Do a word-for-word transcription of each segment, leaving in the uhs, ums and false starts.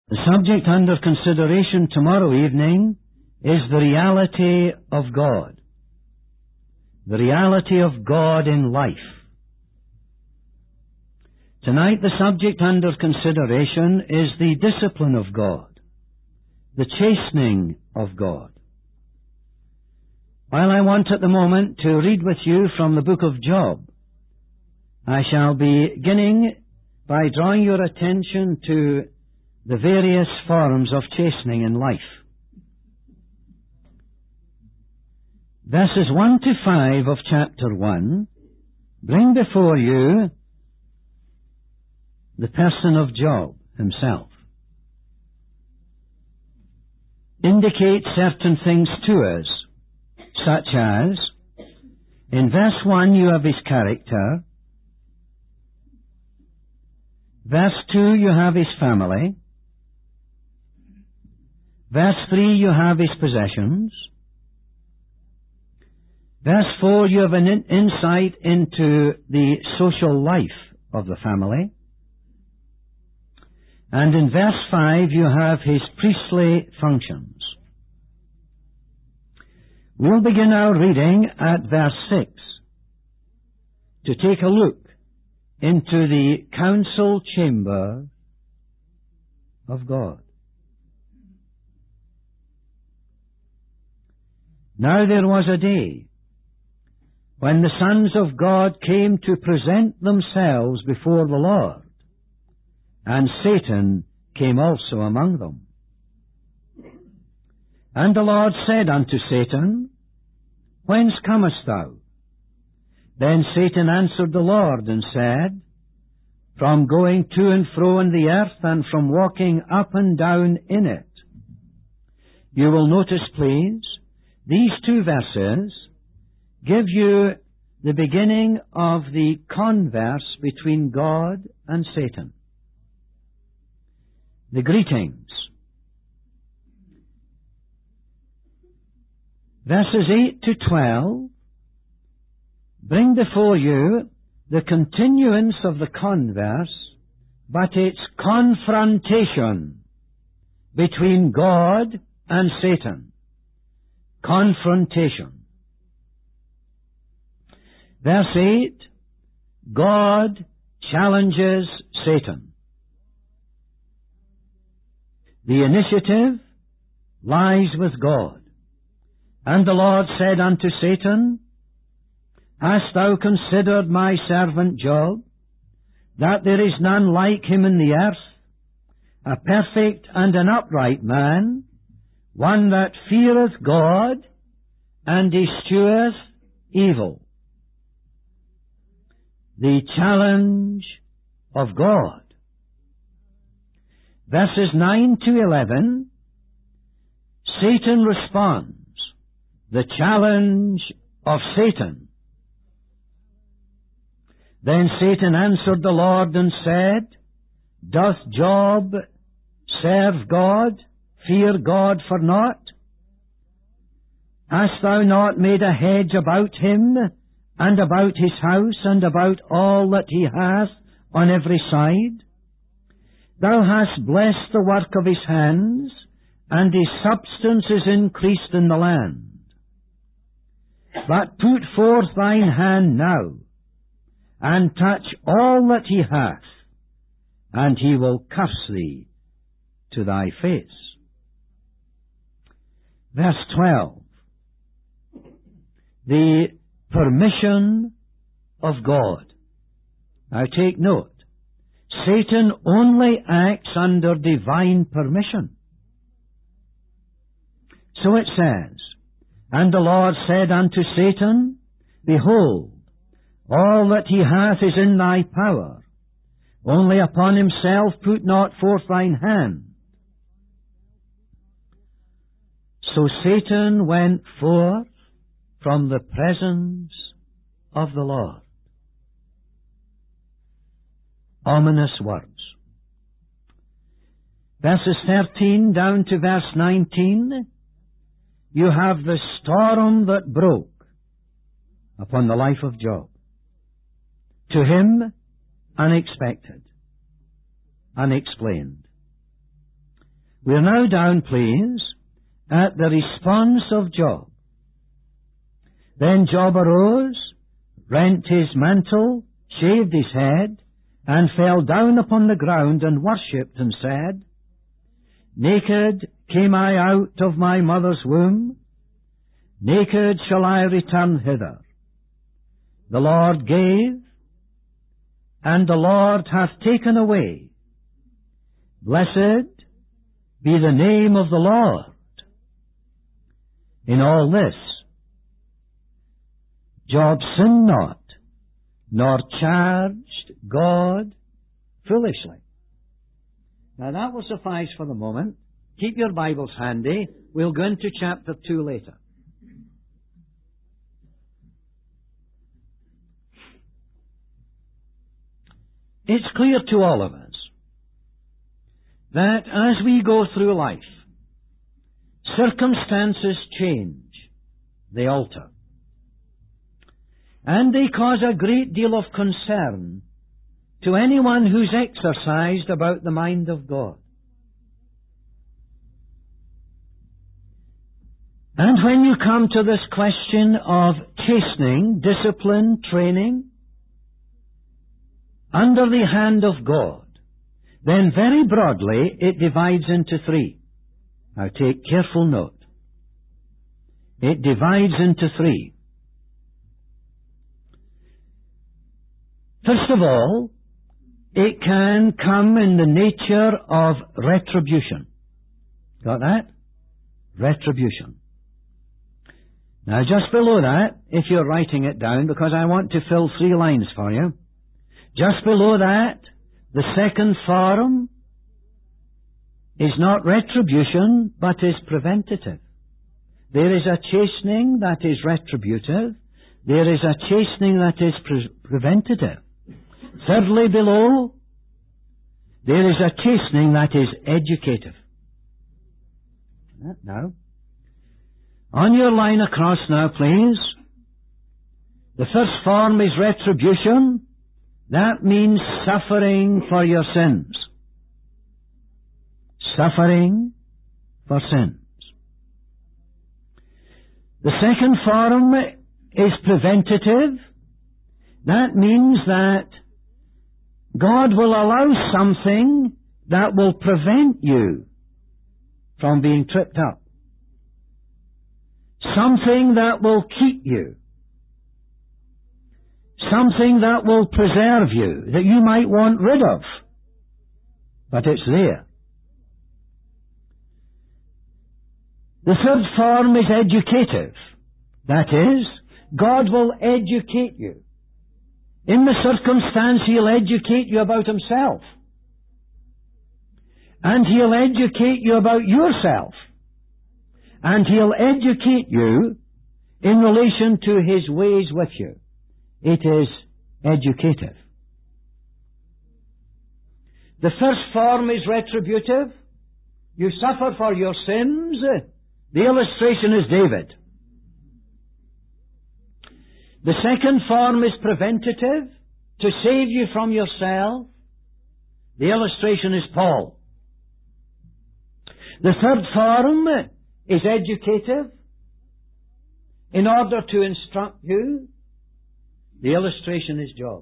The subject under consideration tomorrow evening is the reality of God. The reality of God in life. Tonight the subject under consideration is the discipline of God, the chastening of God. While I want at the moment to read with you from the book of Job, I shall be beginning by drawing your attention to the various forms of chastening in life. Verses one to five of chapter one bring before you the person of Job himself. Indicate certain things to us, such as, in verse one you have his character, verse two you have his family, verse three you have his possessions, verse four you have an in- insight into the social life of the family, and in verse five you have his priestly functions. We'll begin our reading at verse six to take a look into the council chamber of God. Now there was a day when the sons of God came to present themselves before the Lord, and Satan came also among them. And the Lord said unto Satan, Whence comest thou? Then Satan answered the Lord and said, From going to and fro in the earth, and from walking up and down in it. You will notice, please, these two verses give you the beginning of the converse between God and Satan. The greetings. Verses eight to twelve bring before you the continuance of the converse, but its confrontation between God and Satan. Confrontation. Verse eight, God challenges Satan. The initiative lies with God. And the Lord said unto Satan, Hast thou considered my servant Job, that there is none like him in the earth, a perfect and an upright man, one that feareth God, and escheweth evil? The challenge of God. Verses nine to eleven, Satan responds. The challenge of Satan. Then Satan answered the Lord and said, Doth Job serve God, fear God for naught? Hast thou not made a hedge about him, and about his house, and about all that he hath on every side? Thou hast blessed the work of his hands, and his substance is increased in the land. But put forth thine hand now, and touch all that he hath, and he will curse thee to thy face. Verse twelve. The permission of God. Now take note. Satan only acts under divine permission. So it says, And the Lord said unto Satan, Behold, all that he hath is in thy power. Only upon himself put not forth thine hand. So Satan went forth from the presence of the Lord. Ominous words. Verses thirteen down to verse nineteen, you have the storm that broke upon the life of Job. To him, unexpected, unexplained. We're now down, please, at the response of Job. Then Job arose, rent his mantle, shaved his head, and fell down upon the ground and worshipped and said, Naked came I out of my mother's womb, naked shall I return hither. The Lord gave, and the Lord hath taken away. Blessed be the name of the Lord. In all this, Job sinned not, nor charged God foolishly. Now that will suffice for the moment. Keep your Bibles handy. We'll go into chapter two later. It's clear to all of us that as we go through life, circumstances change, they alter. And they cause a great deal of concern to anyone who's exercised about the mind of God. And when you come to this question of chastening, discipline, training, under the hand of God, then very broadly it divides into three. Now take careful note. It divides into three. First of all, it can come in the nature of retribution. Got that? Retribution. Now just below that, if you're writing it down, because I want to fill three lines for you, just below that, the second form is not retribution, but is preventative. There is a chastening that is retributive. There is a chastening that is pre- preventative. Thirdly, below, there is a chastening that is educative. Now, on your line across now, please. The first form is retribution. That means suffering for your sins. Suffering for sins. The second form is preventative. That means that God will allow something that will prevent you from being tripped up. Something that will keep you. Something that will preserve you, that you might want rid of. But it's there. The third form is educative. That is, God will educate you. In the circumstance, He'll educate you about Himself. And He'll educate you about yourself. And He'll educate you in relation to His ways with you. It is educative. The first form is retributive. You suffer for your sins. The illustration is David. The second form is preventative, to save you from yourself. The illustration is Paul. The third form is educative, in order to instruct you. The illustration is Job.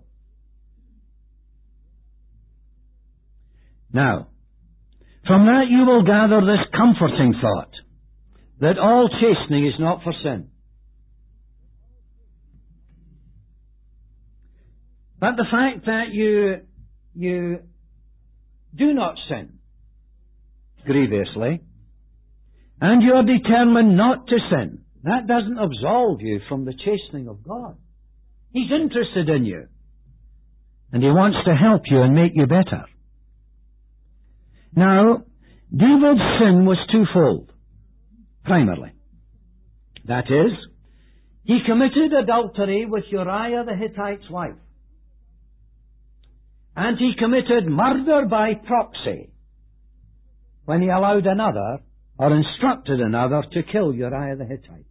Now, from that you will gather this comforting thought, that all chastening is not for sin. But the fact that you, you do not sin grievously, and you are determined not to sin, that doesn't absolve you from the chastening of God. He's interested in you, and He wants to help you and make you better. Now, David's sin was twofold, primarily. That is, he committed adultery with Uriah the Hittite's wife. And he committed murder by proxy when he allowed another, or instructed another, to kill Uriah the Hittite.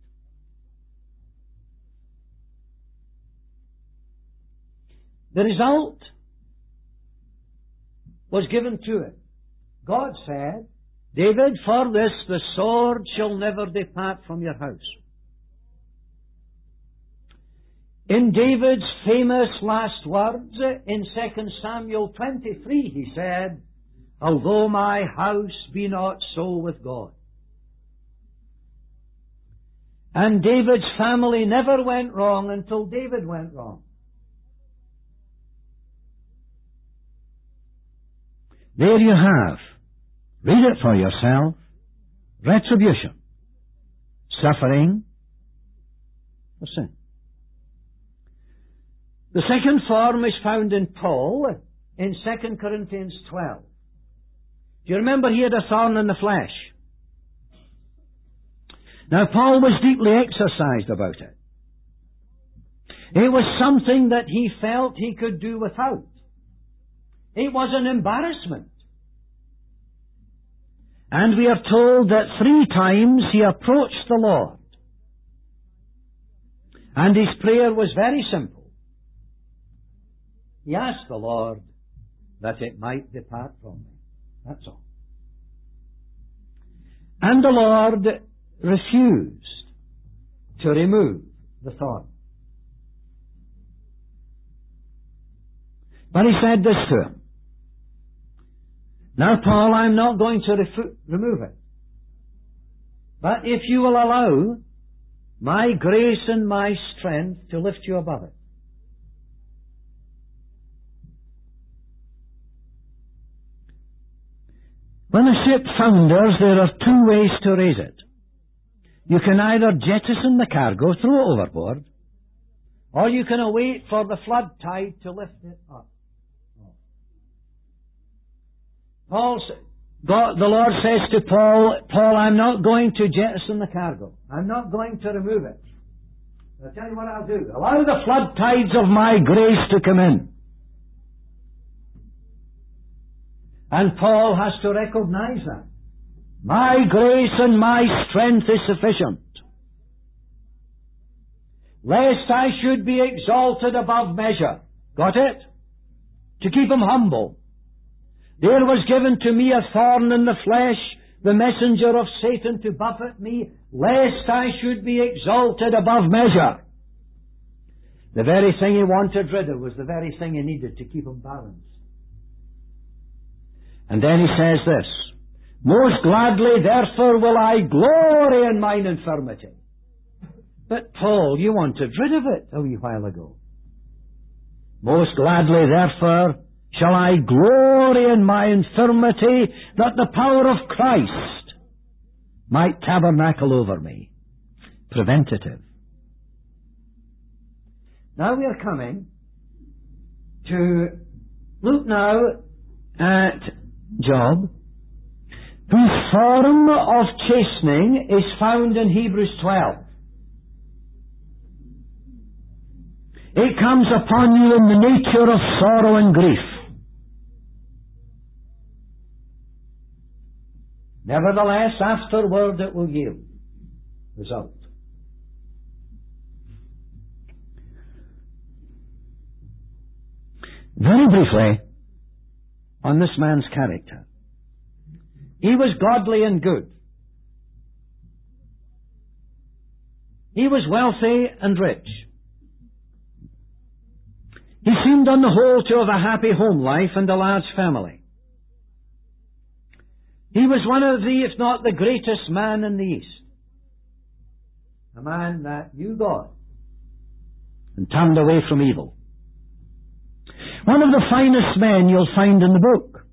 The result was given to it. God said, David, for this the sword shall never depart from your house. In David's famous last words in Second Samuel twenty-three, he said, although my house be not so with God. And David's family never went wrong until David went wrong. There you have. Read it for yourself. Retribution. Suffering for sin. The second form is found in Paul in Second Corinthians twelve. Do you remember he had a thorn in the flesh? Now Paul was deeply exercised about it. It was something that he felt he could do without. It was an embarrassment. And we are told that three times he approached the Lord. And his prayer was very simple. He asked the Lord that it might depart from me. That's all. And the Lord refused to remove the thorn. But he said this to him. Now, Paul, I'm not going to refu- remove it. But if you will allow my grace and my strength to lift you above it. When a ship founders, there are two ways to raise it. You can either jettison the cargo, throw it overboard, or you can await for the flood tide to lift it up. Paul, God, the Lord says to Paul, Paul, I'm not going to jettison the cargo. I'm not going to remove it. I'll tell you what I'll do. Allow the flood tides of my grace to come in. And Paul has to recognize that. My grace and my strength is sufficient. Lest I should be exalted above measure. Got it? To keep him humble. There was given to me a thorn in the flesh, the messenger of Satan to buffet me, lest I should be exalted above measure. The very thing he wanted rid of was the very thing he needed to keep him balanced. And then he says this, most gladly therefore will I glory in mine infirmity. But Paul, you wanted rid of it a wee while ago. Most gladly therefore shall I glory in my infirmity, that the power of Christ might tabernacle over me. Preventative. Now we are coming to look now at Job, whose form of chastening is found in Hebrews twelve. It comes upon you in the nature of sorrow and grief. Nevertheless, afterward it will yield result. Very briefly, on this man's character. He was godly and good. He was wealthy and rich. He seemed on the whole to have a happy home life and a large family. He was one of the, if not the greatest man in the East. A man that knew God and turned away from evil. One of the finest men you'll find in the book.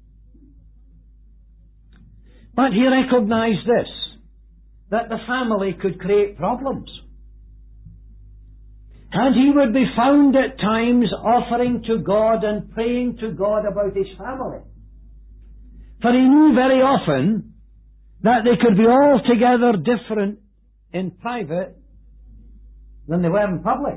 But he recognized this, that the family could create problems. And he would be found at times offering to God and praying to God about his family. For he knew very often that they could be altogether different in private than they were in public.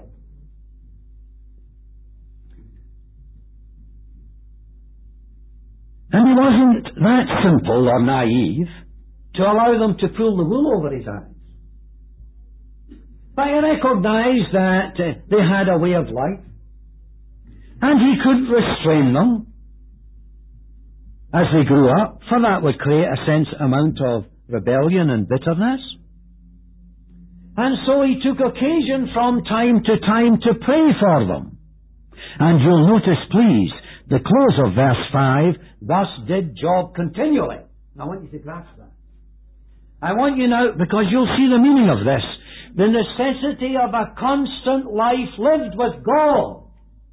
And he wasn't that simple or naive to allow them to pull the wool over his eyes. But he recognized that uh, they had a way of life, and he couldn't restrain them. as they grew up, for that would create a sense amount of rebellion and bitterness. And so he took occasion from time to time to pray for them. And you'll notice, please, the close of verse five, thus did Job continually. I want you to grasp that. I want you now, because you'll see the meaning of this, the necessity of a constant life lived with God.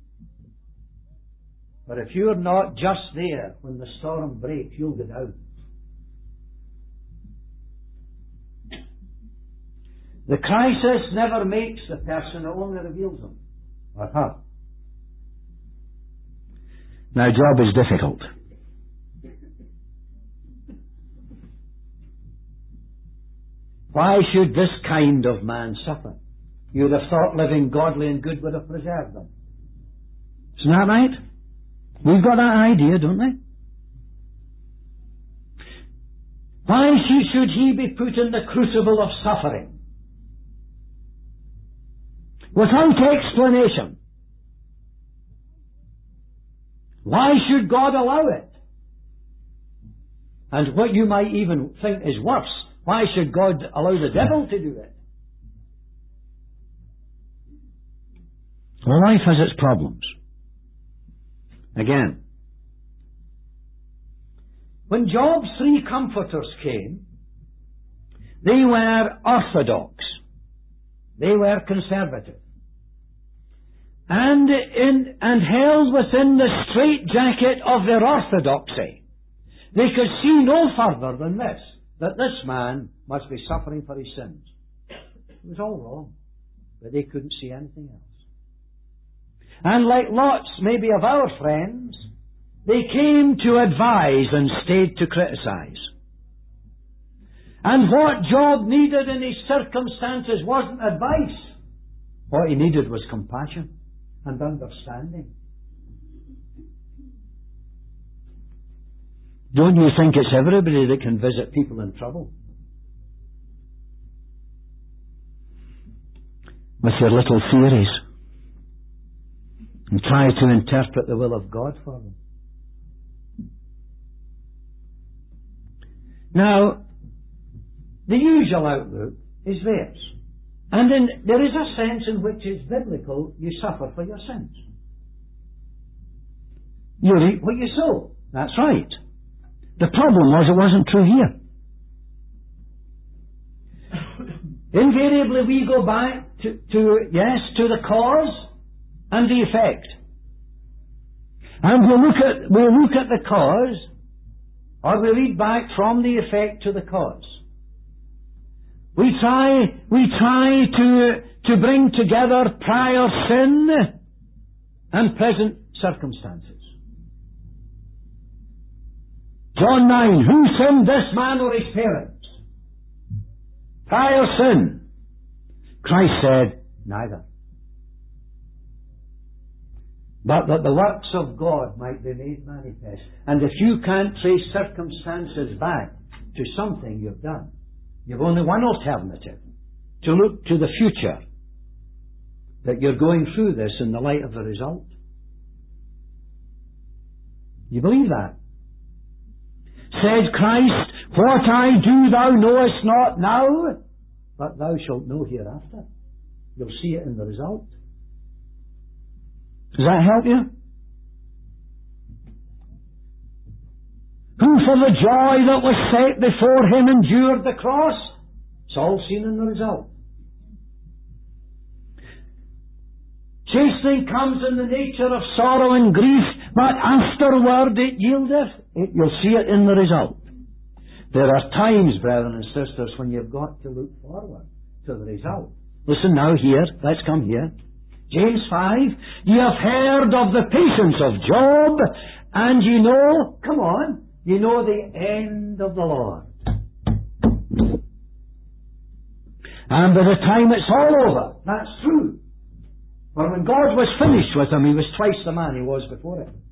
But if you're not just there when the storm breaks, you'll go down. The crisis never makes the person, it only reveals them, or her. Now, Job is difficult. Why should this kind of man suffer? You would have thought living godly and good would have preserved them. Isn't that right? We've got that idea, don't we? Why should he be put in the crucible of suffering? Without explanation. Why should God allow it? And what you might even think is worse, why should God allow the devil to do it? Well, life has its problems. Again, when Job's three comforters came, they were orthodox. They were conservative. And in, and held within the straitjacket of their orthodoxy. They could see no further than this, that this man must be suffering for his sins. It was all wrong, but they couldn't see anything else. And like lots, maybe, of our friends, they came to advise and stayed to criticize. And what Job needed in his circumstances wasn't advice. What he needed was compassion and understanding. Don't you think it's everybody that can visit people in trouble? With your little theories. And try to interpret the will of God for them. Now, the usual outlook is theirs. And in, there is a sense in which it's biblical, you suffer for your sins. You reap what you sow. That's right. The problem was it wasn't true here. Invariably we go back to, to, yes, to the cause and the effect. And we look at, we look at the cause, or we read back from the effect to the cause. We try, we try to, to bring together prior sin and present circumstances. John nine, who sinned, this man or his parents? Prior sin. Christ said, neither. But that the works of God might be made manifest. And if you can't trace circumstances back to something you've done, you've only one alternative, to look to the future, that you're going through this in the light of the result. You believe that? Said Christ, what I do thou knowest not now, but thou shalt know hereafter. You'll see it in the result. Does that help you? Who for the joy that was set before him endured the cross? It's all seen in the result. Chastening comes in the nature of sorrow and grief, but afterward it yieldeth. It, you'll see it in the result. There are times, brethren and sisters, when you've got to look forward to the result. Listen now here. Let's come here. James five, ye have heard of the patience of Job, and ye know, come on, ye know the end of the Lord. And by the time it's all over, that's true. For when God was finished with him, he was twice the man he was before it.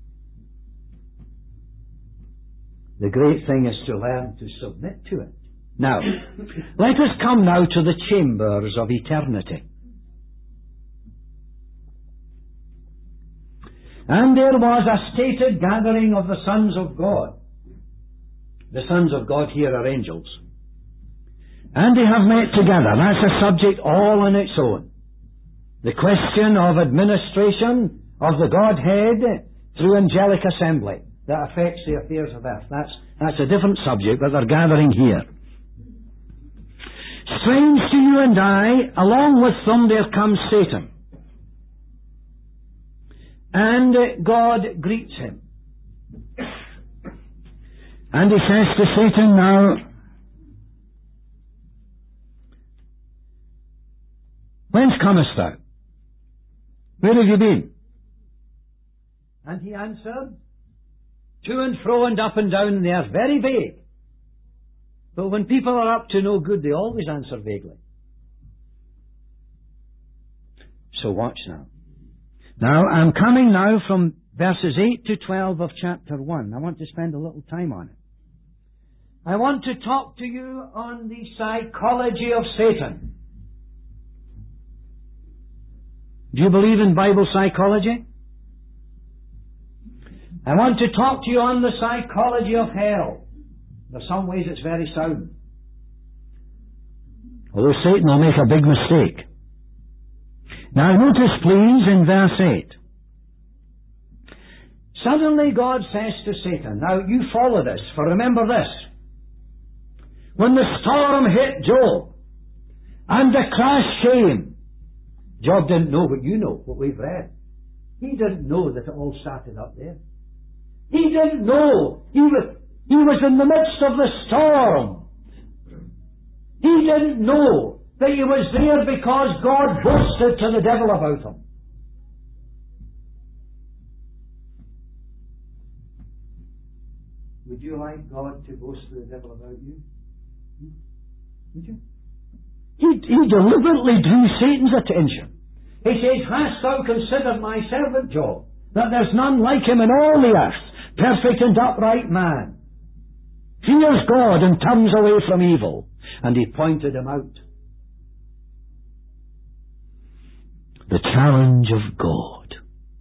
The great thing is to learn to submit to it. Now, let us come now to the chambers of eternity. And there was a stated gathering of the sons of God. The sons of God here are angels. And they have met together. That's a subject all on its own. The question of administration of the Godhead through angelic assembly that affects the affairs of earth. That's, that's a different subject, but they're gathering here. Strange to you and I, along with them there comes Satan. And God greets him. And he says to Satan, now, whence comest thou? Where have you been? And he answered, to and fro and up and down in the earth. Very vague. But when people are up to no good, they always answer vaguely. So watch now. Now, I'm coming now from verses eight to twelve of chapter one. I want to spend a little time on it. I want to talk to you on the psychology of Satan. Do you believe in Bible psychology? I want to talk to you on the psychology of hell. In some ways it's very sound. Although Satan will make a big mistake. Now notice please in verse eight. Suddenly God says to Satan, now you follow this, for remember this. When the storm hit Job, and the crash came, Job didn't know what you know, what we've read. He didn't know that it all started up there. He didn't know. He was, he was in the midst of the storm. He didn't know that he was there because God boasted to the devil about him. Would you like God to boast to the devil about you? Would you? He, he deliberately drew Satan's attention. He says, hast thou considered my servant Job, that there's none like him in all the earth, perfect and upright man, fears God and turns away from evil. And he pointed him out. The challenge of God.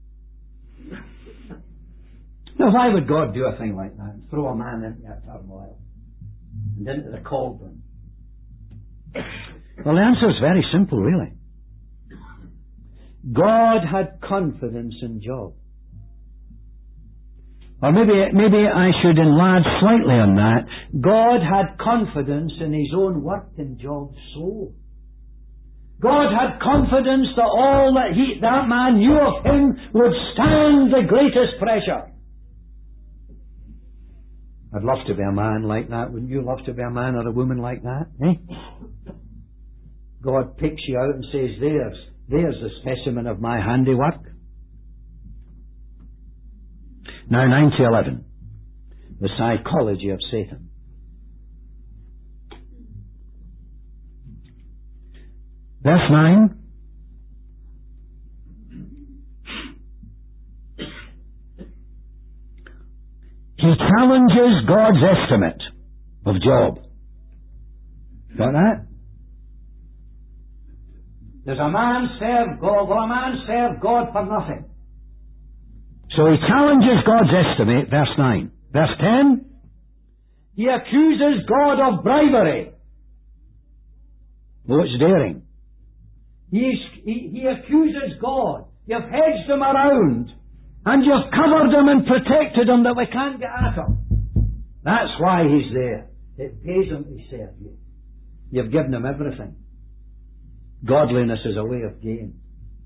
Now why would God do a thing like that and throw a man into that turmoil and into the cauldron? Well, the answer is very simple, really. God had confidence in Job. Or maybe, maybe I should enlarge slightly on that. God had confidence in His own work in Job's soul. God had confidence that all that he, that man knew of him would stand the greatest pressure. I'd love to be a man like that. Wouldn't you love to be a man or a woman like that? Eh? God picks you out and says, there's, there's a specimen of my handiwork. Now, nine to eleven. The psychology of Satan. Verse nine. He challenges God's estimate of Job. Got that? Does a man serve God? Will a man serve God for nothing? So he challenges God's estimate, verse nine. Verse ten. He accuses God of bribery. Oh, it's daring. He, he, he accuses God. You've hedged him around, and you've covered him and protected him that we can't get at him. That's why he's there. It pays him to serve you. You've given him everything. Godliness is a way of gain.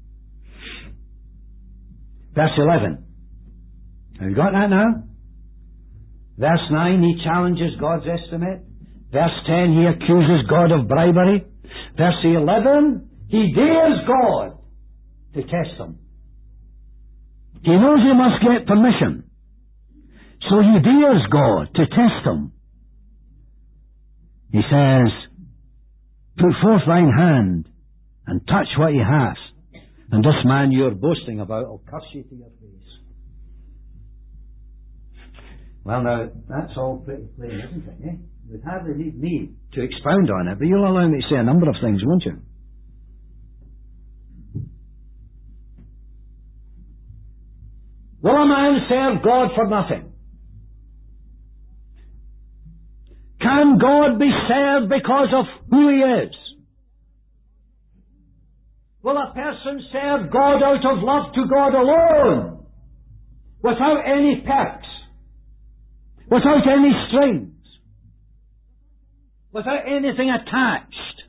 Verse eleven. Have you got that now? Verse nine, he challenges God's estimate. Verse ten, he accuses God of bribery. Verse eleven, he dares God to test him. He knows he must get permission. So he dares God to test him. He says, put forth thine hand and touch what he has, and this man you're boasting about will curse you to your face. Well, now, that's all pretty plain, isn't it, eh? You'd hardly need me to expound on it, but you'll allow me to say a number of things, won't you? Will a man serve God for nothing? Can God be served because of who He is? Will a person serve God out of love to God alone, without any perks, without any strings, without anything attached?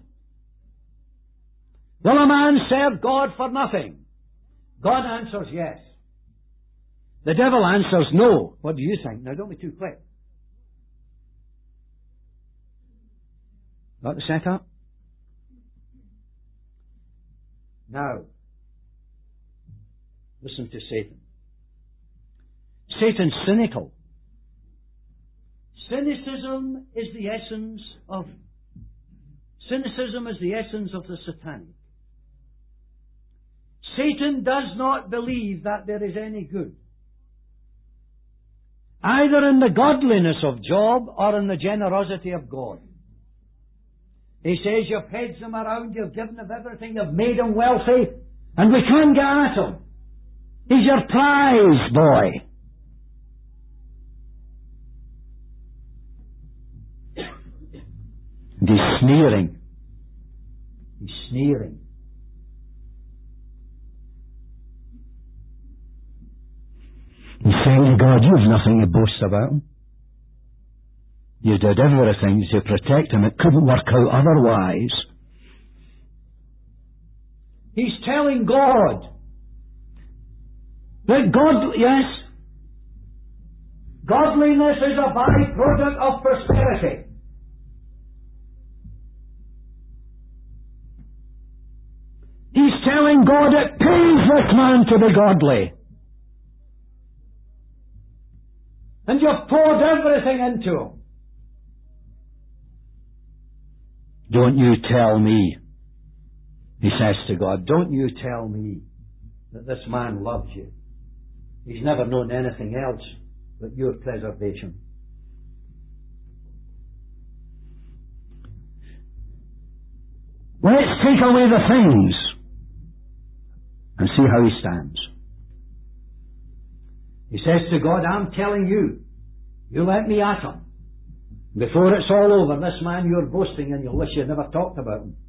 Will a man serve God for nothing? God answers yes. The devil answers no. What do you think? Now, don't be too quick. Got the setup? Now, listen to Satan. Satan's cynical. Cynicism is the essence of cynicism is the essence of the satanic. Satan does not believe that there is any good, either in the godliness of Job or in the generosity of God. He says, you've hedged him around, you've given him everything, you've made him wealthy, and we can't get at him. He's your prize boy. And he's sneering. He's sneering. He's saying to God, you've nothing to boast about him. You did everything to protect him. It couldn't work out otherwise. He's telling God that God, yes, godliness is a byproduct of prosperity. He's telling God it pays this man to be godly. And you've poured everything into him. Don't you tell me, he says to God, don't you tell me that this man loves you. He's never known anything else but your preservation. Let's take away the things and see how he stands. He says to God, I'm telling you, you let me at him. Before it's all over, this man you're boasting and you'll wish you never talked about him.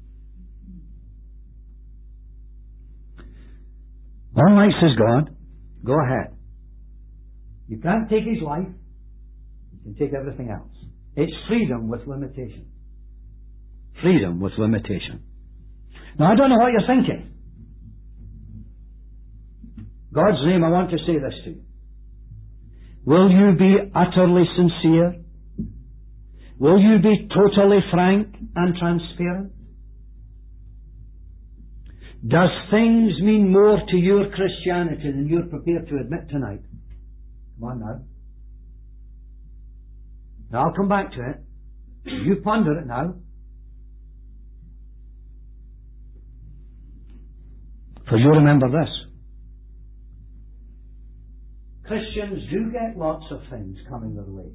All right, says God, go ahead. You can't take his life, you can take everything else. It's freedom with limitation. Freedom with limitation. Now, I don't know what you're thinking. God's name, I want to say this to you. Will you be utterly sincere? Will you be totally frank and transparent? Does things mean more to your Christianity than you're prepared to admit tonight? Come on now. Now I'll come back to it. You ponder it now. For you remember this. Christians do get lots of things coming their way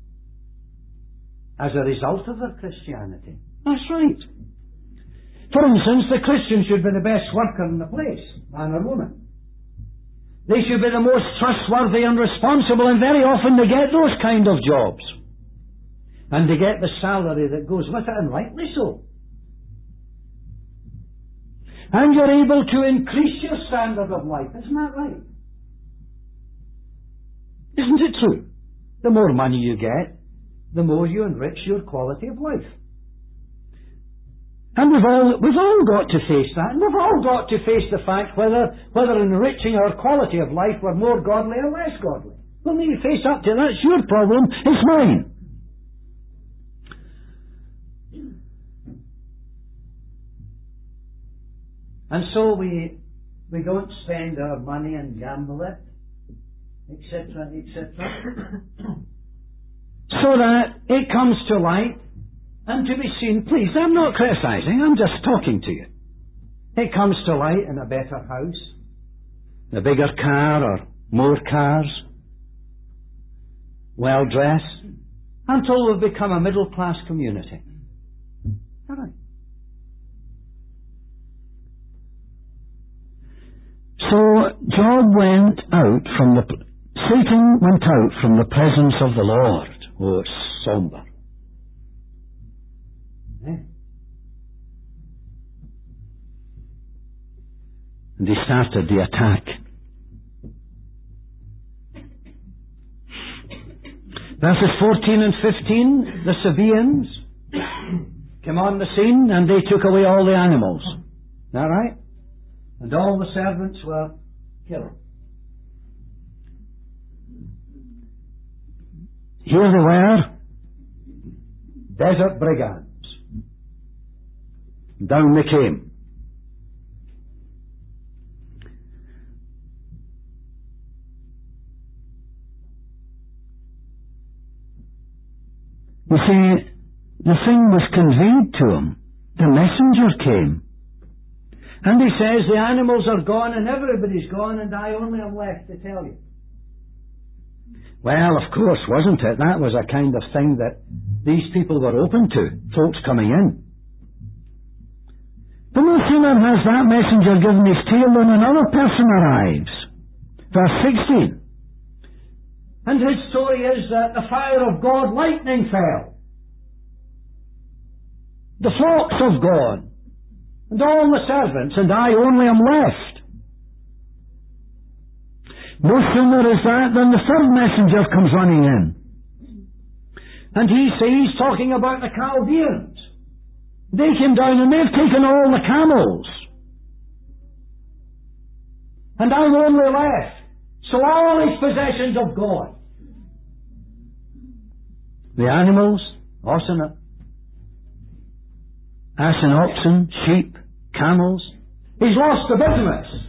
as a result of their Christianity. That's right. For instance, the Christian should be the best worker in the place, man or woman. They should be the most trustworthy and responsible, and very often they get those kind of jobs. And they get the salary that goes with it, and rightly so. And you're able to increase your standard of life, isn't that right? Isn't it true? The more money you get, the more you enrich your quality of life. And we've all, we've all got to face that, and we've all got to face the fact whether, whether enriching our quality of life we're more godly or less godly. We'll need to face up to that. It's your problem, it's mine. And so we, we don't spend our money and gamble it, et cetera, et cetera, so that it comes to light and to be seen. Please, I'm not criticizing, I'm just talking to you. It comes to light in a better house, a bigger car or more cars, well dressed, until we've become a middle class community. All right. So Job went out from the, Satan went out from the presence of the Lord. Oh, it's somber. Eh? And he started the attack. Verses fourteen and fifteen, the Sabaeans came on the scene and they took away all the animals. Is that right? And all the servants were killed. Here they were, desert brigands. Down they came. You see, the thing was conveyed to him. The messenger came. And he says, the animals are gone and everybody's gone and I only am left to tell you. Well, of course, wasn't it? That was a kind of thing that these people were open to, folks coming in. But no sooner has that messenger given his tale than another person arrives. Verse sixteen. And his story is that the fire of God, lightning fell. The flocks of God, and all the servants, and I only am left. No sooner is that than the third messenger comes running in. And he sees, talking about the Chaldeans. They came down and they've taken all the camels. And I'm only left. So all his possessions of God. The animals, oxen, ass and oxen, sheep, camels. He's lost the business.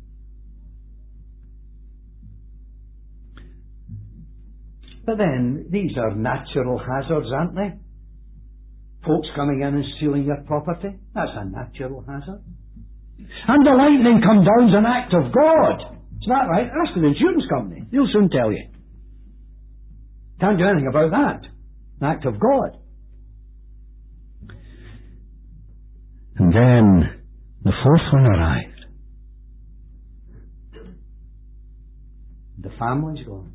But then, these are natural hazards, aren't they? Folks coming in and stealing your property. That's a natural hazard. And the lightning come down's an act of God. Is that right? Ask the insurance company. They'll soon tell you. Can't do anything about that. An act of God. And then the fourth one arrived. The family's gone.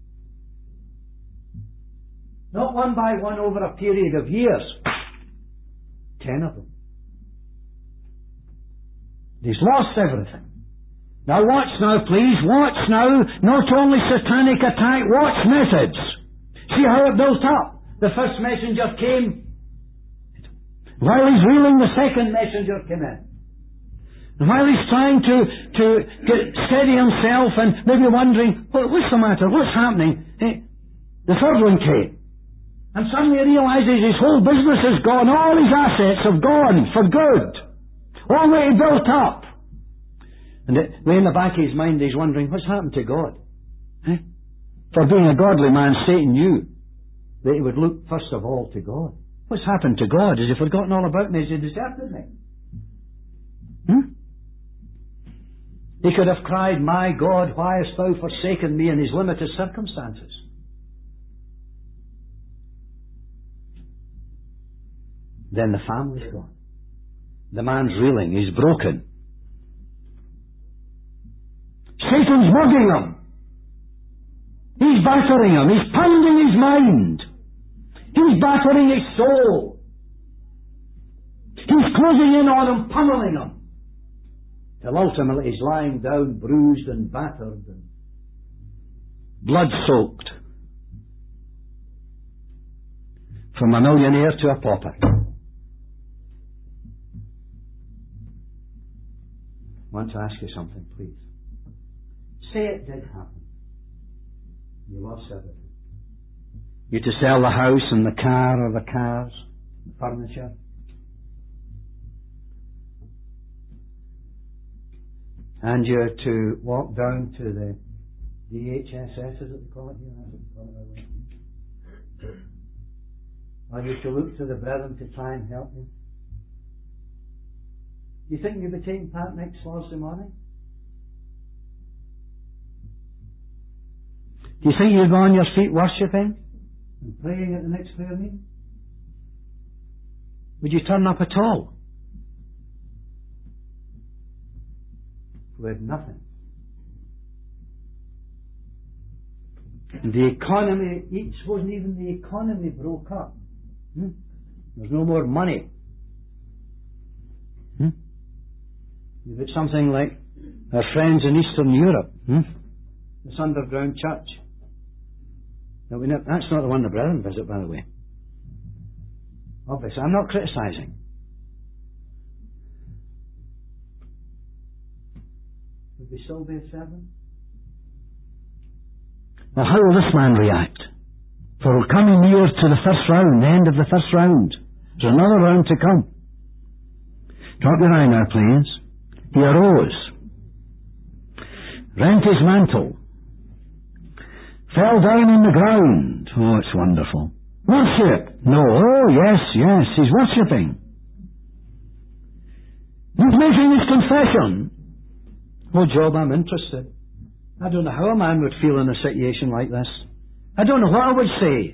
Not one by one over a period of years. Ten of them. He's lost everything. Now watch now, please. Watch now. Not only satanic attack, watch methods. See how it built up. The first messenger came. While he's reeling, the second messenger came in. And while he's trying to, to get steady himself and maybe wondering, what, what's the matter? What's happening? Eh, the third one came. And suddenly he realizes his whole business is gone. All his assets have gone for good. Already built up. And it, way in the back of his mind he's wondering, what's happened to God? Eh? For being a godly man, Satan knew that he would look first of all to God. What's happened to God? Has he forgotten all about me? Has he deserted me? Hmm? He could have cried, my God, why hast thou forsaken me in his limited circumstances? Then the family's gone. The man's reeling. He's broken. Satan's mugging him. He's battering him. He's pounding his mind. He's battering his soul. He's closing in on him, pummeling him. Till ultimately he's lying down, bruised and battered and blood-soaked. From a millionaire to a pauper. I want to ask you something, please. Say it did happen. You lost everything. You to sell the house and the car or the cars, the furniture. And you're to walk down to the D H S S, is it they call it here? That's what they call it. Or you to look to the brethren to try and help you. Do you think you'll be taking part next Thursday morning? Do you think you'll go on your feet worshipping and praying at the next prayer meeting? Would you turn up at all? who had nothing. And the economy, it wasn't even the economy broke up. Hmm? There's no more money. Hmm? You've got something like our friends in Eastern Europe, hmm? This underground church. Now, we know, that's not the one the brethren visit, by the way. Obviously, I'm not criticising. Would we still be a servant? Well, how will this man react? For we're coming near to the first round, the end of the first round. There's another round to come. Drop your eye now, please. He arose, rent his mantle, fell down on the ground. Oh, it's wonderful. Worship. No, oh, yes, yes, he's worshipping. He's making his confession. Oh, Job, I'm interested. I don't know how a man would feel in a situation like this. I don't know what I would say.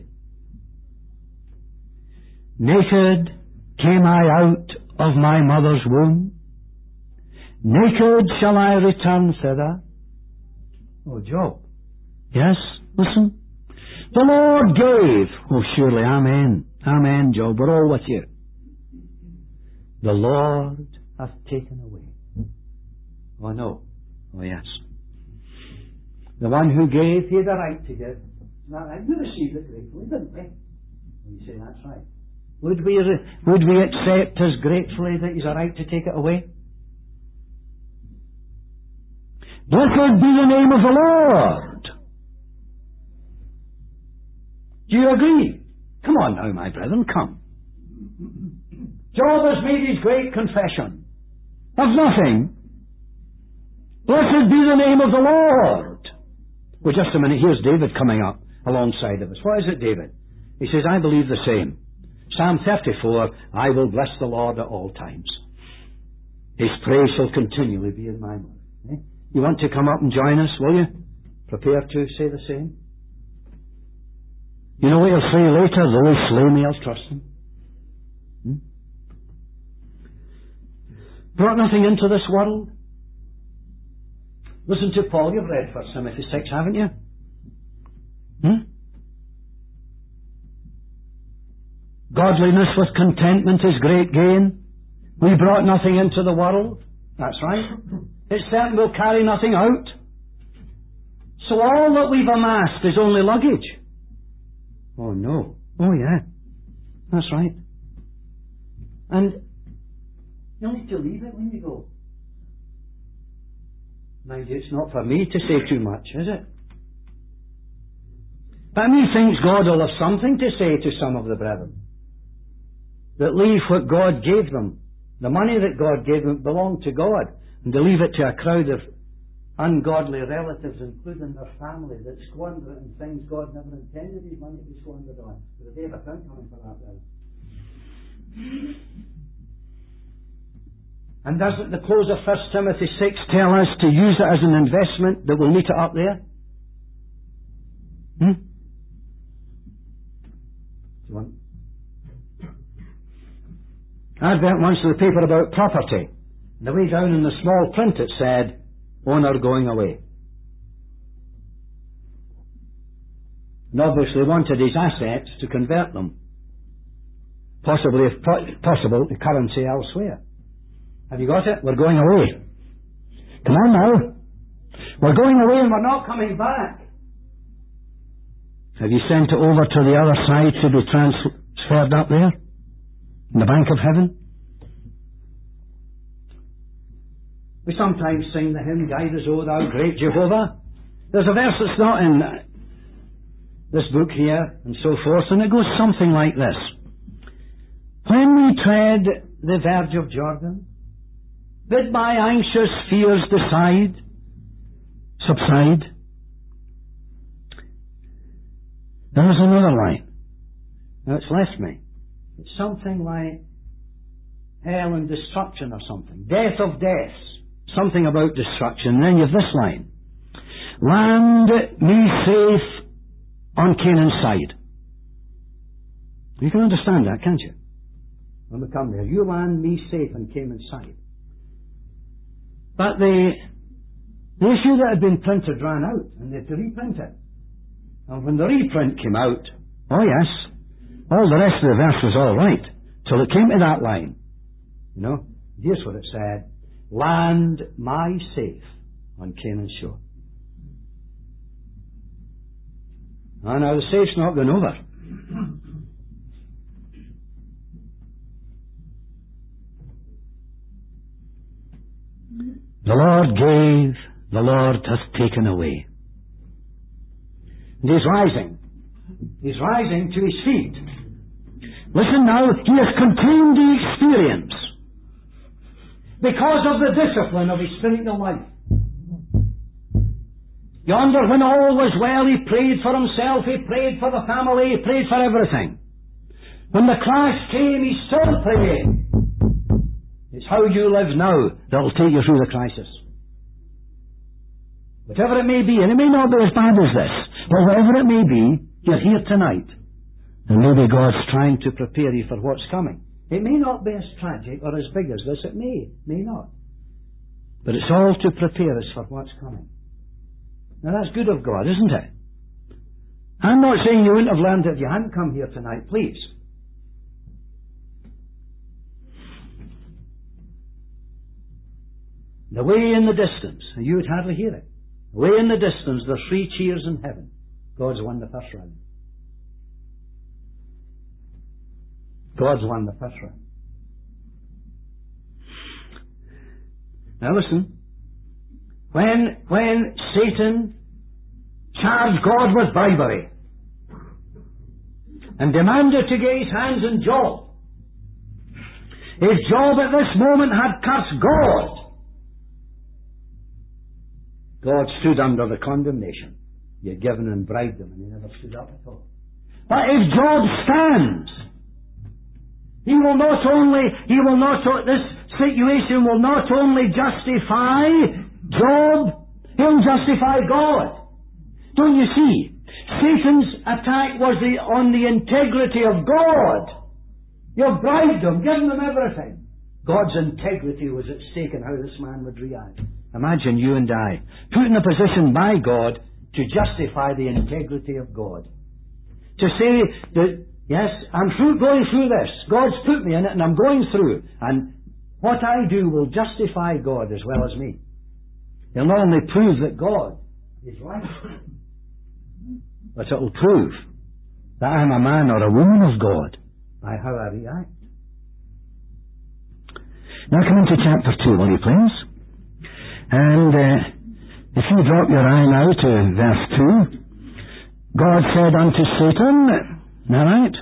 Naked came I out of my mother's womb. Naked shall I return thither. Oh, Job. Yes, listen. The Lord gave. Oh, surely, amen. Amen, Job. We're all with you. The Lord hath taken away. Oh, no. Oh, yes. The one who gave, he had a right to give. Now, we received it gratefully, didn't we? Well, you say that's right. Would we, would we accept as gratefully that he's a right to take it away? Blessed be the name of the Lord. Do you agree? Come on now, my brethren, come. Job has made his great confession of nothing. Blessed be the name of the Lord. Well, just a minute, here's David coming up alongside of us. What is it, David? He says, I believe the same. Psalm thirty-four, I will bless the Lord at all times. His praise shall continually be in my mouth. Eh? You want to come up and join us, will you? Prepare to say the same. You know what he'll say later? Though he slay me, I'll trust him. Hmm? Brought nothing into this world. Listen to Paul. You've read First Timothy six, haven't you? Hmm? Godliness with contentment is great gain. We brought nothing into the world. That's right. It's certain we'll carry nothing out. So all that we've amassed is only luggage. Oh no. Oh yeah. That's right. And you'll need to leave it when you go. Mind you, it's not for me to say too much, is it? But methinks God will have something to say to some of the brethren that leave what God gave them. The money that God gave them belonged to God, and they leave it to a crowd of ungodly relatives, including their family, that squander it in things God never intended his money to be squandered on. There's a day of account coming for that, brother. And doesn't the close of First Timothy six tell us to use it as an investment that we'll meet it up there? Hmm? Do you want? Advent once in the paper about property. And the way down in the small print it said, owner going away. And obviously wanted his assets to convert them. Possibly, if po- possible, to currency elsewhere. Have you got it? We're going away. Come on now. We're going away and we're not coming back. Have you sent it over to the other side to be transferred up there? In the bank of heaven? We sometimes sing the hymn, Guide us, O thou great Jehovah. There's a verse that's not in this book here, and so forth, and it goes something like this. When we tread the verge of Jordan, bid my anxious fears decide, subside. There's another line. Now it's left me. It's something like hell and destruction or something. Death of deaths. Something about destruction. And then you have this line. Land me safe on Canaan's side. You can understand that, can't you? When we come there. You land me safe on Canaan's side. But the The issue that had been printed ran out, and they had to reprint it. And when the reprint came out, oh yes, all the rest of the verse was all right, till it came to that line. You know, here's what it said: land my safe on Canaan's shore. Oh, now the safe's not going over. The Lord gave, the Lord hath taken away. And He's rising. He's rising to His feet. Listen now, He has contained the experience because of the discipline of His spiritual life. Yonder, when all was well, He prayed for Himself, He prayed for the family, He prayed for everything. When the clash came, He's still praying. It's how you live now that'll take you through the crisis. Whatever it may be, and it may not be as bad as this, but whatever it may be, you're here tonight. And maybe God's trying to prepare you for what's coming. It may not be as tragic or as big as this, it may, may not. But it's all to prepare us for what's coming. Now that's good of God, isn't it? I'm not saying you wouldn't have learned it if you hadn't come here tonight, please. Away in the distance, and you would hardly hear it. Away in the distance, there's three cheers in heaven. God's won the first round. God's won the first round. Now listen. When, when Satan charged God with bribery and demanded to get his hands on Job, if Job at this moment had cursed God, God stood under the condemnation. He had given and bribed him, and he never stood up at all. But if Job stands, he will not only, he will not, this situation will not only justify Job, he'll justify God. Don't you see? Satan's attack was the, on the integrity of God. You've bribed him, given him everything. God's integrity was at stake in how this man would react. Imagine you and I, put in a position by God to justify the integrity of God. To say that, yes, I'm through, going through this. God's put me in it and I'm going through. And what I do will justify God as well as me. It'll not only prove that God is right, but it'll prove that I'm a man or a woman of God by how I react. Now come into chapter two, will you please? And uh, if you drop your eye now to verse two, God said unto Satan, all right?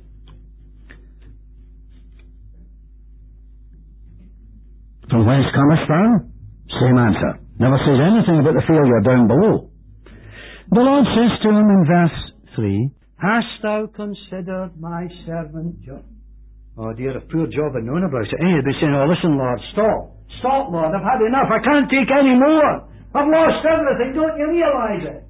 From whence comest thou? Same answer. Never says anything about the failure down below. The Lord says to him in verse three, hast thou considered my servant Job? Oh dear, if poor Job had known about it, eh, he'd be saying, oh listen Lord, stop. Stop, Lord, I've had enough. I can't take any more. I've lost everything. Don't you realize it?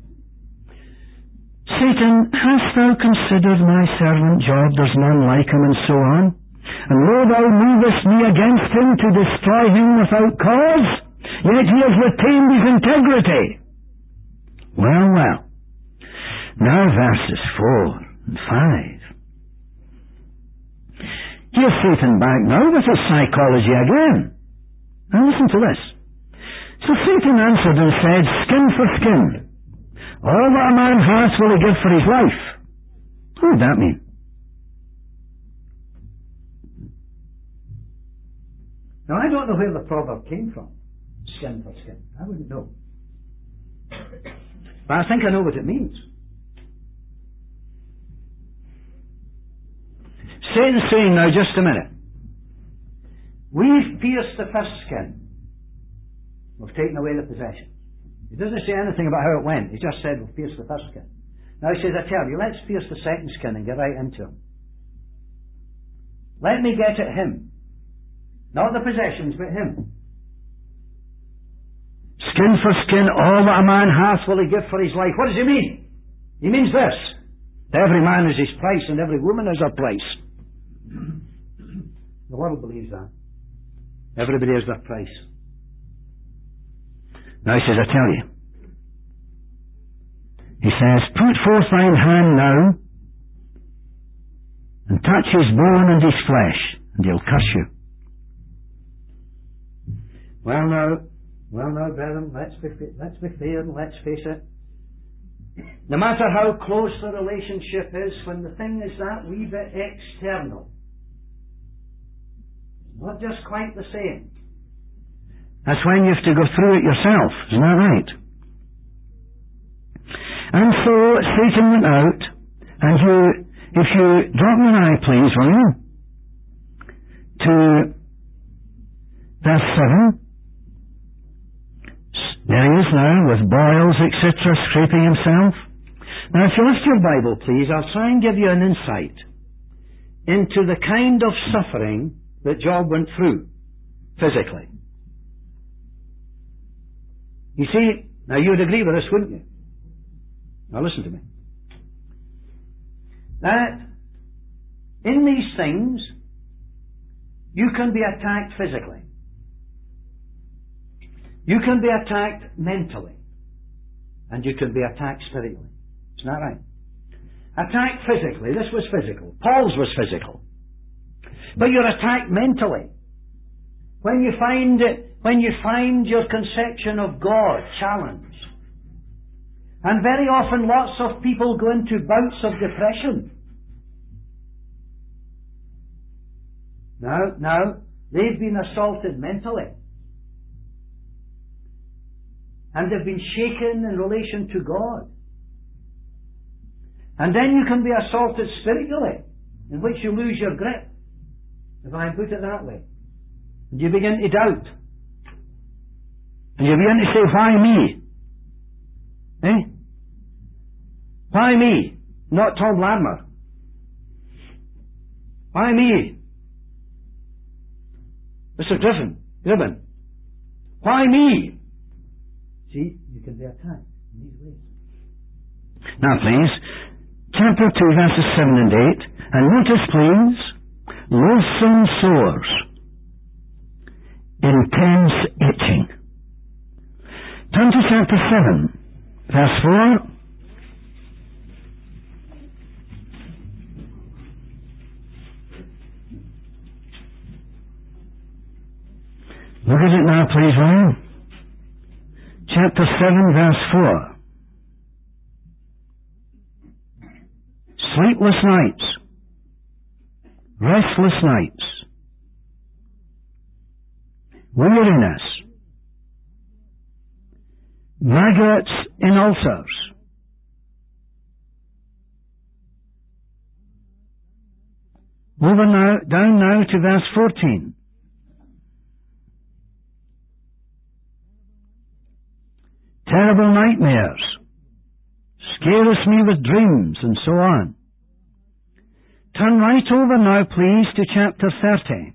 Satan, hast thou considered my servant Job? There's none like him, and so on. And lo, thou movest me against him to destroy him without cause, yet he has retained his integrity. Well, well. Now verses four and five. Here's Satan back now with his psychology again. Now listen to this. So Satan answered and said, skin for skin. All that a man hath will he give for his life. What would that mean? Now I don't know where the proverb came from. Skin for skin. I wouldn't know. But I think I know what it means. Satan's saying, now just a minute. We've pierced the first skin. We've taken away the possession. He doesn't say anything about how it went. He just said we've pierced the first skin. Now he says, I tell you, let's pierce the second skin and get right into him. Let me get at him. Not the possessions, but him. Skin for skin, all that a man hath will he give for his life. What does he mean? He means this. Every man has his price and every woman has her price. The world believes that. Everybody has their price. Now he says, I tell you. He says, put forth thine hand now, and touch his bone and his flesh, and he'll curse you. Well now, well now, brethren, let's be, let's be fair and let's face it. No matter how close the relationship is, when the thing is that wee bit external, not just quite the same. That's when you have to go through it yourself, isn't that right? And so Satan went out, and you, if you drop me an eye, please, will you? To verse seven. There he is now, with boils, et cetera, scraping himself. Now, if you lift your Bible, please, I'll try and give you an insight into the kind of suffering that Job went through, physically. You see, now you would agree with this, wouldn't you? Now listen to me. That in these things, you can be attacked physically. You can be attacked mentally. And you can be attacked spiritually. Isn't that right? Attacked physically. This was physical. Paul's was physical. But you're attacked mentally. When you find it, when you find your conception of God challenged. And very often lots of people go into bouts of depression. Now, now, they've been assaulted mentally. And they've been shaken in relation to God. And then you can be assaulted spiritually, in which you lose your grip, if I can put it that way. And you begin to doubt. And you begin to say, why me? Eh? Why me? Not Tom Latimer. Why me? Mister Griffin, Griffin. Why me? See, you can be attacked in these ways. Now please, chapter two, verses seven and eight, and notice please, loathsome sores, intense itching. Turn to chapter seven, verse four. Look at it now, please, will you? Chapter seven, verse four. Sleepless nights, restless nights, weariness, maggots in ulcers, over now, down now to verse fourteen. Terrible nightmares, scarest me with dreams, and so on. Turn right over now, please, to chapter thirty.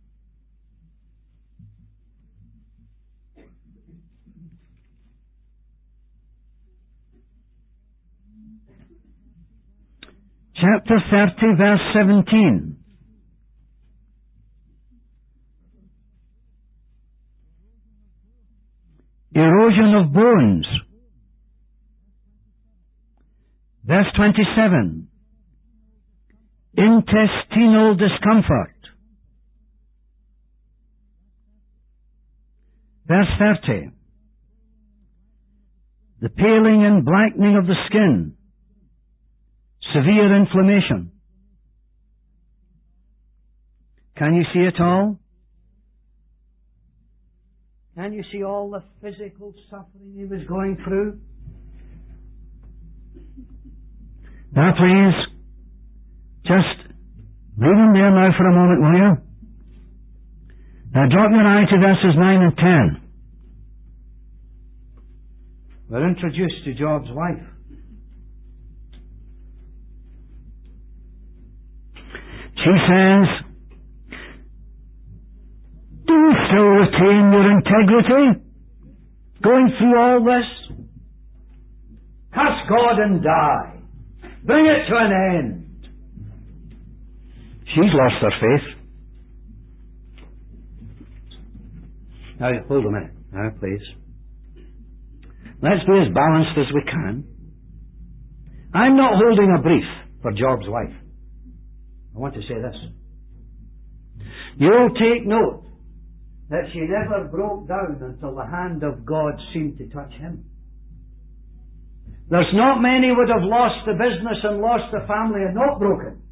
Chapter thirty, verse seventeen. Erosion of bones. Verse twenty-seven. Intestinal discomfort. Verse thirty. The paling and blackening of the skin. Severe inflammation. Can you see it all? Can you see all the physical suffering he was going through? Now please, just leave him there now for a moment, will you? Now drop your eye to verses nine and ten. We're introduced to Job's wife. She says, do you still retain your integrity? Going through all this? Curse God and die. Bring it to an end. She's lost her faith. Now, hold a minute. Now, please. Let's be as balanced as we can. I'm not holding a brief for Job's wife. I want to say this. You'll take note that she never broke down until the hand of God seemed to touch him. There's not many would have lost the business and lost the family and not broken.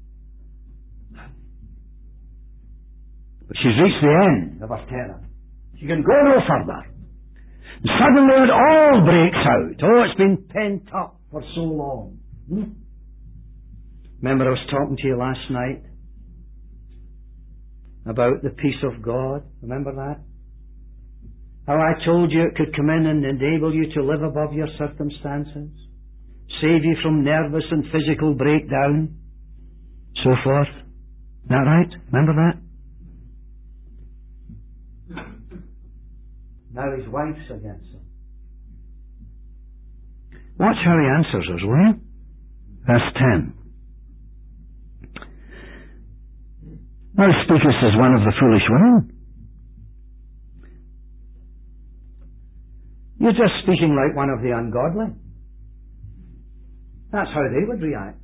But she's reached the end of her terror. She can go no further. And suddenly it all breaks out. Oh, it's been pent up for so long. Hmm? Remember I was talking to you last night about the peace of God. Remember that? How I told you it could come in and enable you to live above your circumstances, save you from nervous and physical breakdown, so forth. Is that right? Remember that? Now his wife's against him. Watch how he answers us, will you? Verse ten. Thou speakest as one of the foolish women. You're just speaking like one of the ungodly. That's how they would react.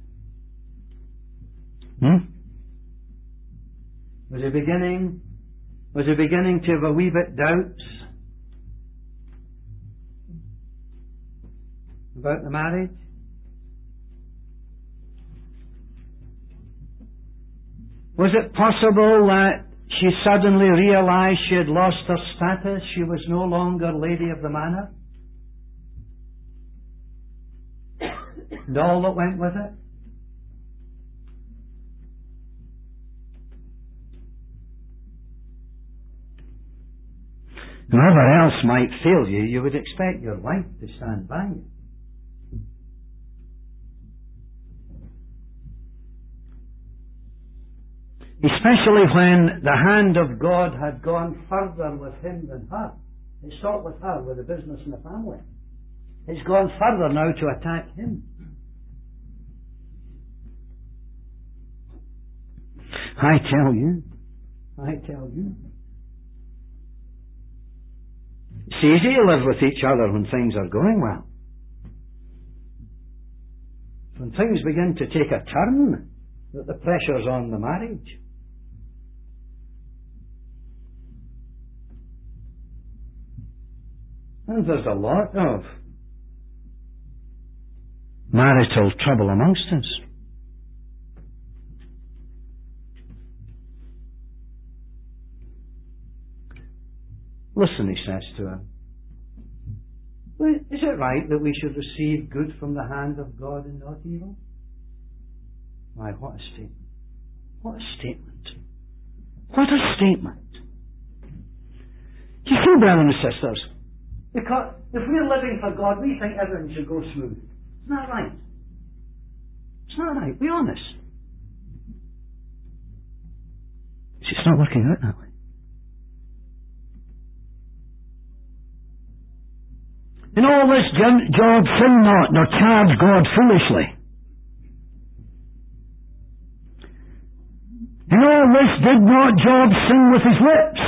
Hmm? Was he beginning, was he beginning to have a wee bit doubts about the marriage? Was it possible that she suddenly realized she had lost her status? She was no longer lady of the manor? And all that went with it? Whoever else might fail you, you would expect your wife to stand by you. Especially when the hand of God had gone further with him than her. It stopped with her, with the business and the family. It's gone further now to attack him. I tell you, I tell you. It's easy to live with each other when things are going well. When things begin to take a turn, that the pressure's on the marriage. And there's a lot of marital trouble amongst us. Listen, he says to her. Well, is it right that we should receive good from the hand of God and not evil? Why, what a statement. What a statement. What a statement. You see, brothers and sisters, because if we're living for God, we think everything should go smooth. It's not right. It's not right. Be honest. It's not working out that way. In all this, Job sin not, nor charge God foolishly. In all this, did not Job sin with his lips?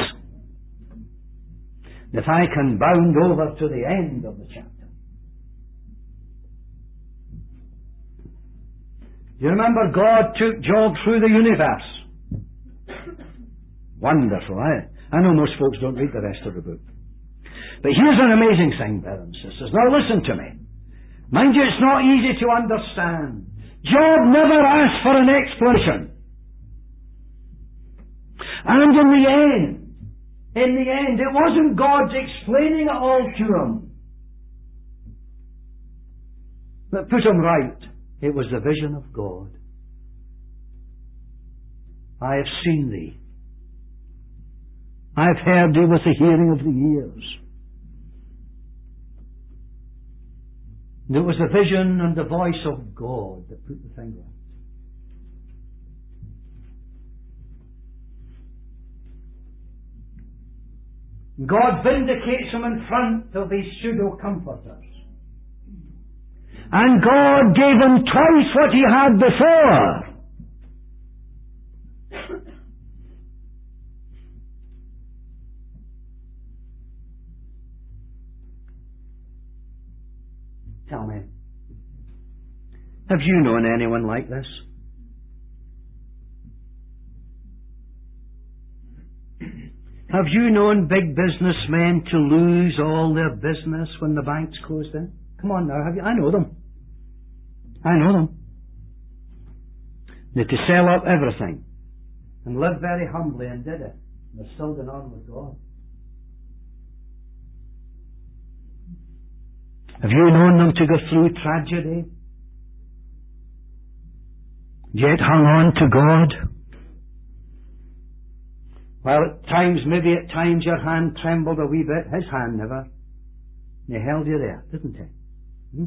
If I can bound over to the end of the chapter. Do you remember God took Job through the universe? Wonderful, eh? I know most folks don't read the rest of the book. But here's an amazing thing, brothers and sisters. Now listen to me. Mind you, it's not easy to understand. Job never asked for an explanation. And in the end, in the end, it wasn't God explaining it all to him that put him right. It was the vision of God. I have seen thee. I have heard thee with the hearing of the ears. And it was the vision and the voice of God that put the thing right. God vindicates him in front of these pseudo-comforters. And God gave him twice what he had before. Tell me. Have you known anyone like this? Have you known big businessmen to lose all their business when the banks closed in? Come on now, have you? I know them. I know them. They had to sell up everything and live very humbly, and did it. They're still going on with God. Have you known them to go through tragedy, yet hung on to God? Well, at times, maybe at times your hand trembled a wee bit. His hand never. He held you there, didn't he? Hmm?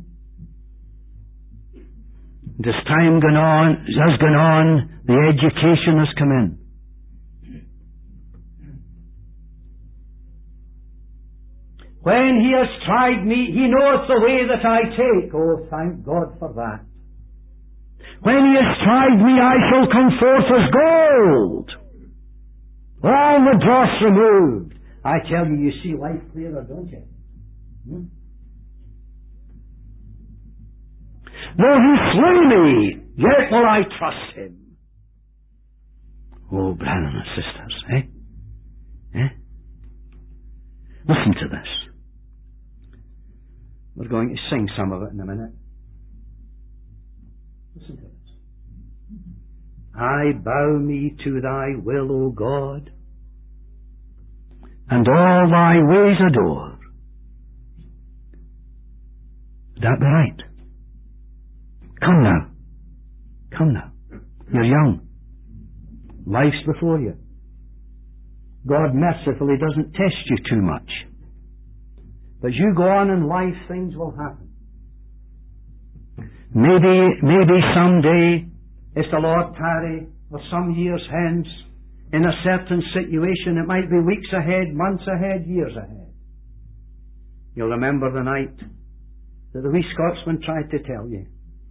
And as time gone on, has gone on, the education has come in. When he has tried me, he knoweth the way that I take. Oh, thank God for that. When he has tried me, I shall come forth as gold. All the dross removed. I tell you, you see life clearer, don't you? Hmm? Though he slay me, yet will I trust him. Oh, brothers and sisters, eh? Eh? Listen to this. We're going to sing some of it in a minute. Listen to this. I bow me to thy will, O God, and all thy ways adore. Would that be right? Come now. Come now. You're young. Life's before you. God mercifully doesn't test you too much. But as you go on in life, things will happen. Maybe, maybe someday, if the Lord tarry, or some years hence, in a certain situation, it might be weeks ahead, months ahead, years ahead. You'll remember the night that the wee Scotsman tried to tell you.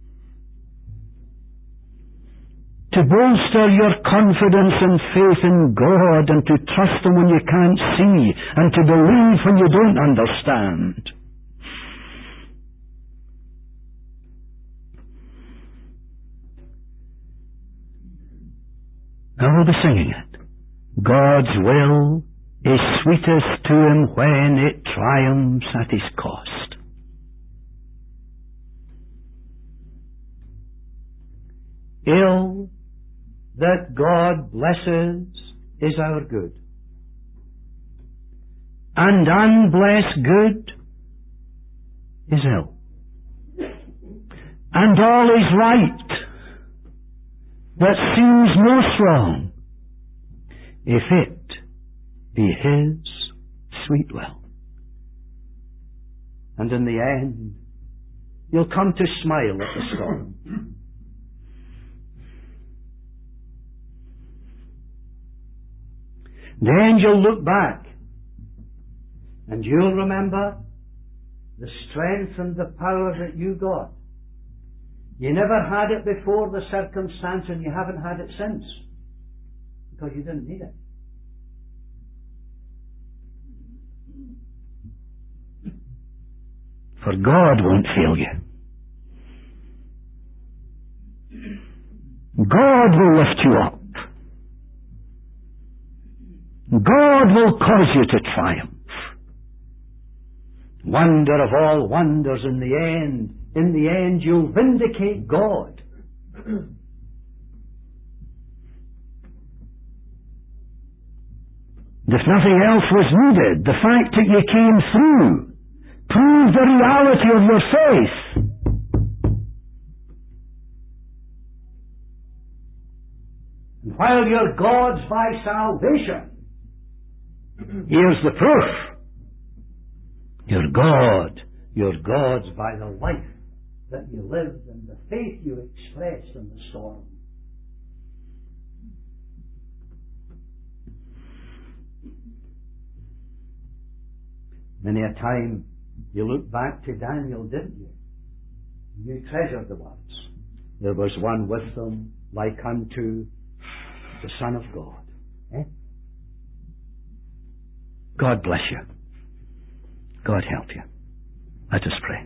To bolster your confidence and faith in God, and to trust Him when you can't see, and to believe when you don't understand. Now we'll be singing it. God's will is sweetest to him when it triumphs at his cost. Ill that God blesses is our good, and unblessed good is ill, and all is right that seems most wrong, if it be His sweet will. And in the end, you'll come to smile at the storm. Then you'll look back, and you'll remember the strength and the power that you got. You never had it before the circumstance, and you haven't had it since, because you didn't need it. For God won't fail you. God will lift you up. God will cause you to triumph. Wonder of all wonders, in the end, in the end you'll vindicate God. If nothing else was needed, the fact that you came through proved the reality of your faith. And while you're God's by salvation, here's the proof. You're God. You're God's by the life that you lived and the faith you expressed in the storm. Many a time you look back to Daniel, didn't you? You treasured the words. There was one with them like unto the Son of God. Eh? God bless you. God help you. Let us pray.